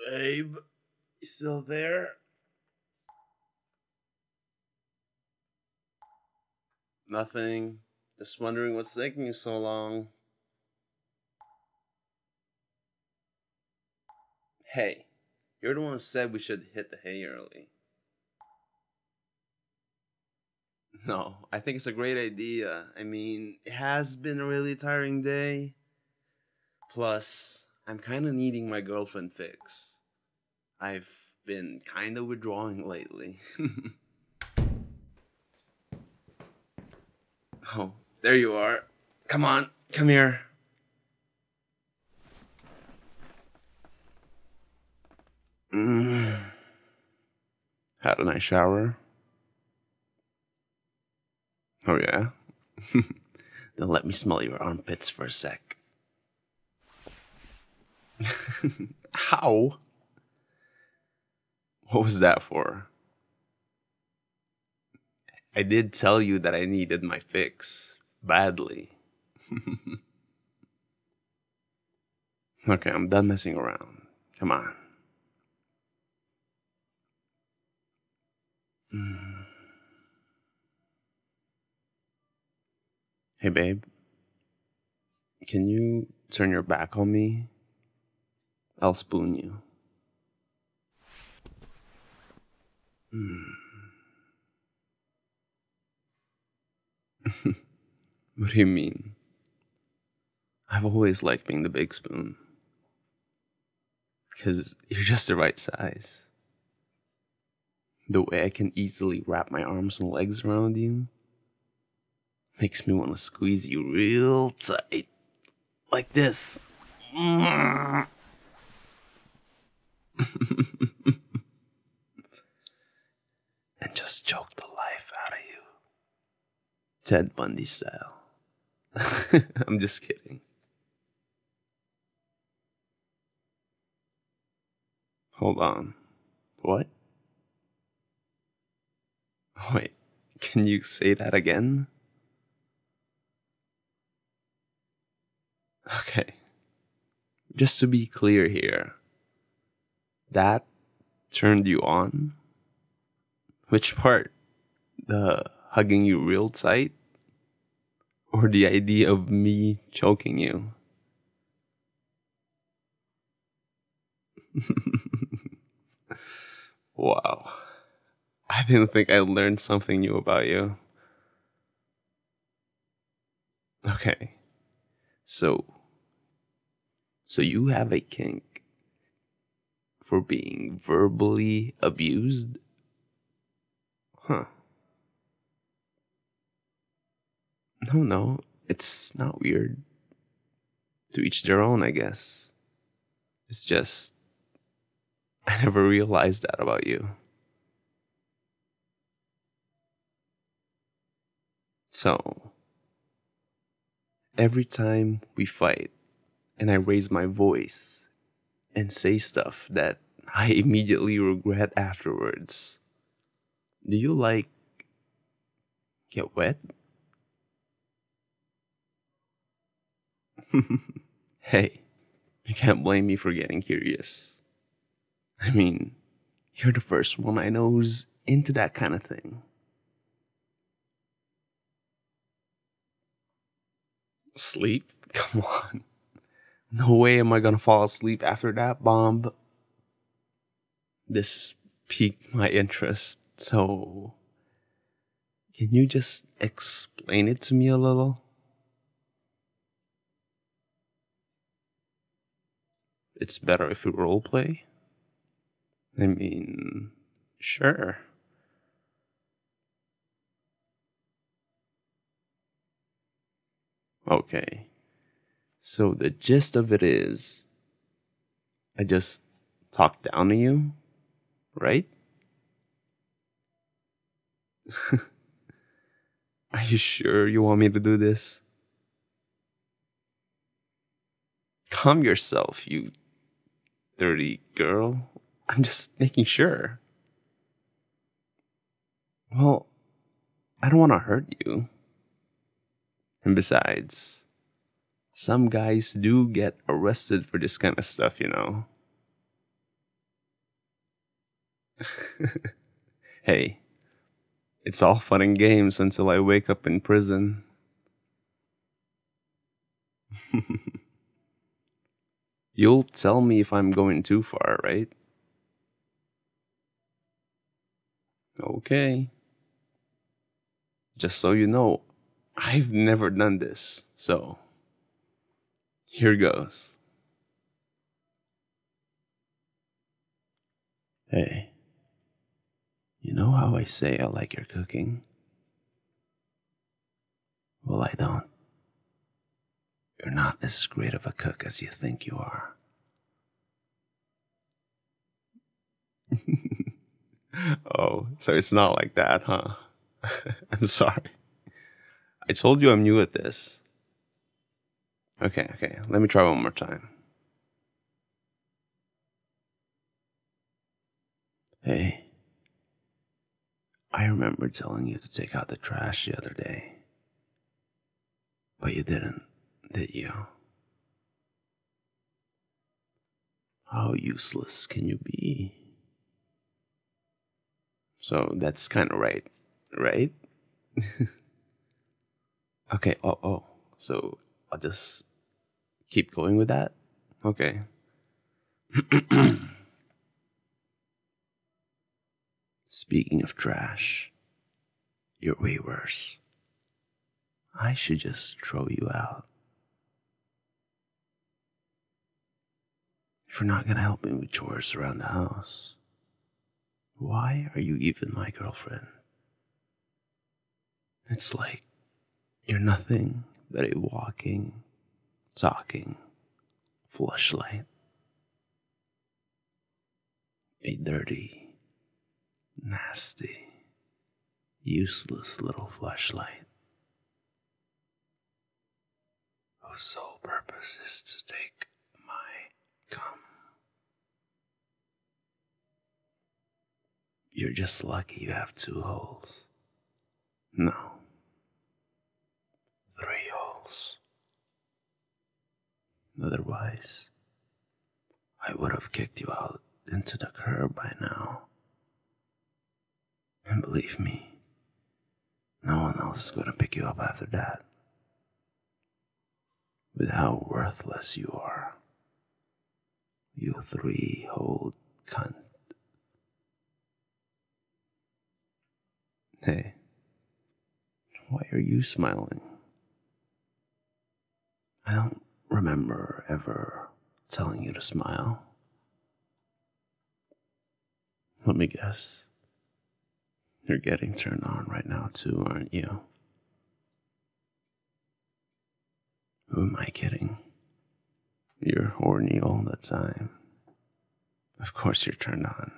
Babe, you still there? Nothing. Just wondering what's taking you so long. Hey, you're the one who said we should hit the hay early. No, I think it's a great idea. I mean, it has been a really tiring day. Plus, I'm kind of needing my girlfriend fix. I've been kind of withdrawing lately. Oh, there you are. Come on, come here. Mm. Had a nice shower. Oh, yeah? Then let me smell your armpits for a sec. How? What was that for? I did tell you that I needed my fix. Badly. Okay, I'm done messing around. Come on. Mm. Hey, babe. Can you turn your back on me? I'll spoon you. Mm. What do you mean? I've always liked being the big spoon. Because you're just the right size. The way I can easily wrap my arms and legs around you makes me want to squeeze you real tight. Like this. And just choke the life out of you. Ted Bundy style. I'm just kidding. Hold on. What? Wait, can you say that again? Okay. Just to be clear here, that turned you on? Which part? The hugging you real tight? Or the idea of me choking you? Wow. I didn't think I learned something new about you. Okay. So you have a kink for being verbally abused? Huh. No, it's not weird. To each their own, I guess. It's just, I never realized that about you. So, every time we fight and I raise my voice and say stuff that I immediately regret afterwards, do you like get wet? Hey, you can't blame me for getting curious. I mean, you're the first one I know who's into that kind of thing. Sleep? Come on. No way am I gonna fall asleep after that bomb. This piqued my interest, so can you just explain it to me a little? It's better if we roleplay? I mean, sure. Okay. So the gist of it is, I just talk down to you, right? Are you sure you want me to do this? Calm yourself, you dirty girl. I'm just making sure. Well, I don't want to hurt you. And besides, some guys do get arrested for this kind of stuff, you know. Hey, it's all fun and games until I wake up in prison. You'll tell me if I'm going too far, right? Okay. Just so you know, I've never done this, so here goes. Hey, you know how I say I like your cooking? Well, I don't. You're not as great of a cook as you think you are. Oh, so it's not like that, huh? I'm sorry. I told you I'm new at this. Okay, let me try one more time. Hey, I remember telling you to take out the trash the other day. But you didn't, did you? How useless can you be? So that's kind of right, right? Okay, oh. So I'll just keep going with that? Okay. Speaking of trash, you're way worse. I should just throw you out. If you're not gonna help me with chores around the house, why are you even my girlfriend? It's like you're nothing but a walking, talking fleshlight. A dirty, nasty, useless little fleshlight whose sole purpose is to take my cum. You're just lucky you have 2 holes. No, 3 holes. Otherwise, I would have kicked you out into the curb by now. And believe me, no one else is gonna pick you up after that. With how worthless you are. You 3-holed cunt. Hey, why are you smiling? I don't remember ever telling you to smile. Let me guess. You're getting turned on right now too, aren't you? Who am I kidding? You're horny all the time. Of course you're turned on.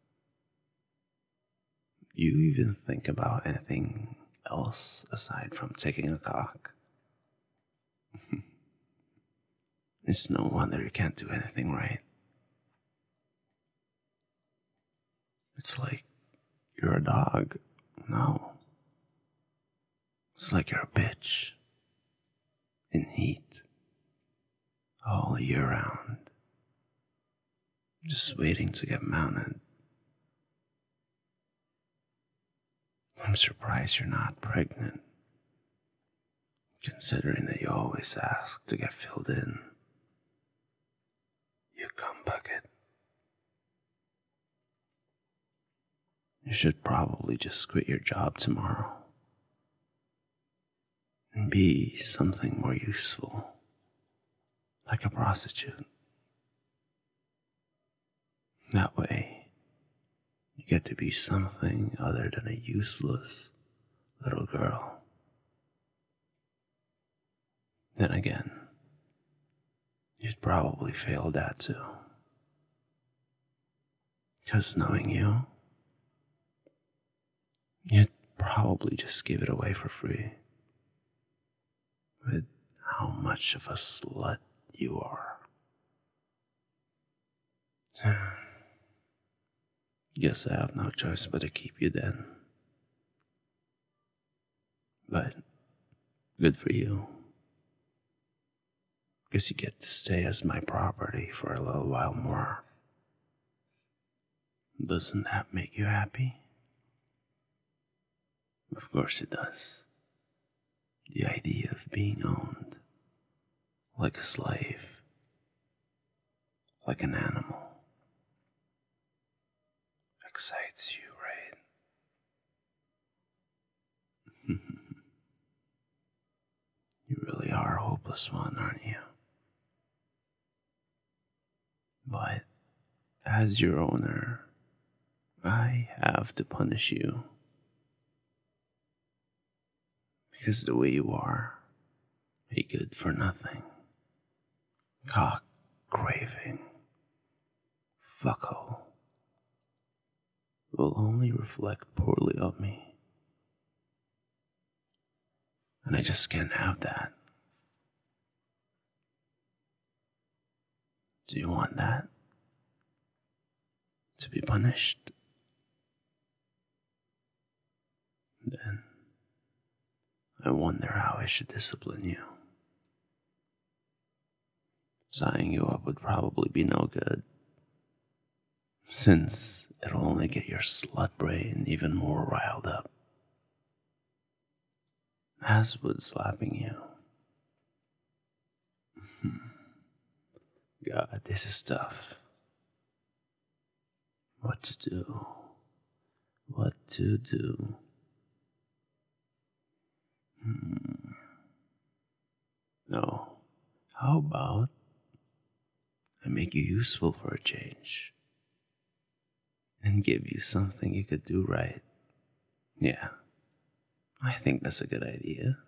You even think about anything else aside from taking a cock? It's no wonder you can't do anything right. It's like you're a dog. No. It's like you're a bitch. In heat. All year round. Just waiting to get mounted. I'm surprised you're not pregnant. Considering that you always ask to get filled in. You cum bucket. You should probably just quit your job tomorrow. And be something more useful. Like a prostitute. That way, you get to be something other than a useless little girl. Then again, you'd probably fail that too. Because knowing you, you'd probably just give it away for free. With how much of a slut you are. Guess I have no choice but to keep you then. But good for you. Guess you get to stay as my property for a little while more. Doesn't that make you happy? Of course it does. The idea of being owned like a slave, like an animal, excites you, right? You really are a hopeless one, aren't you? But as your owner, I have to punish you. Because the way you are, a good for nothing, cock craving, fucko, will only reflect poorly on me. And I just can't have that. Do you want that? To be punished? Then I wonder how I should discipline you. Signing you up would probably be no good, since it'll only get your slut brain even more riled up. As would slapping you. God, this is tough. What to do? What to do? No. How about I make you useful for a change? And give you something you could do right. Yeah. I think that's a good idea.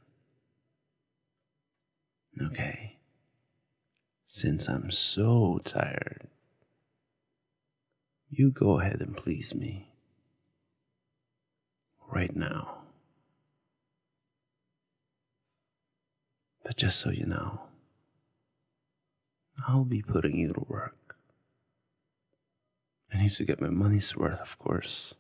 Okay. Since I'm so tired, you go ahead and please me. Right now. But just so you know, I'll be putting you to work. I need to get my money's worth, of course.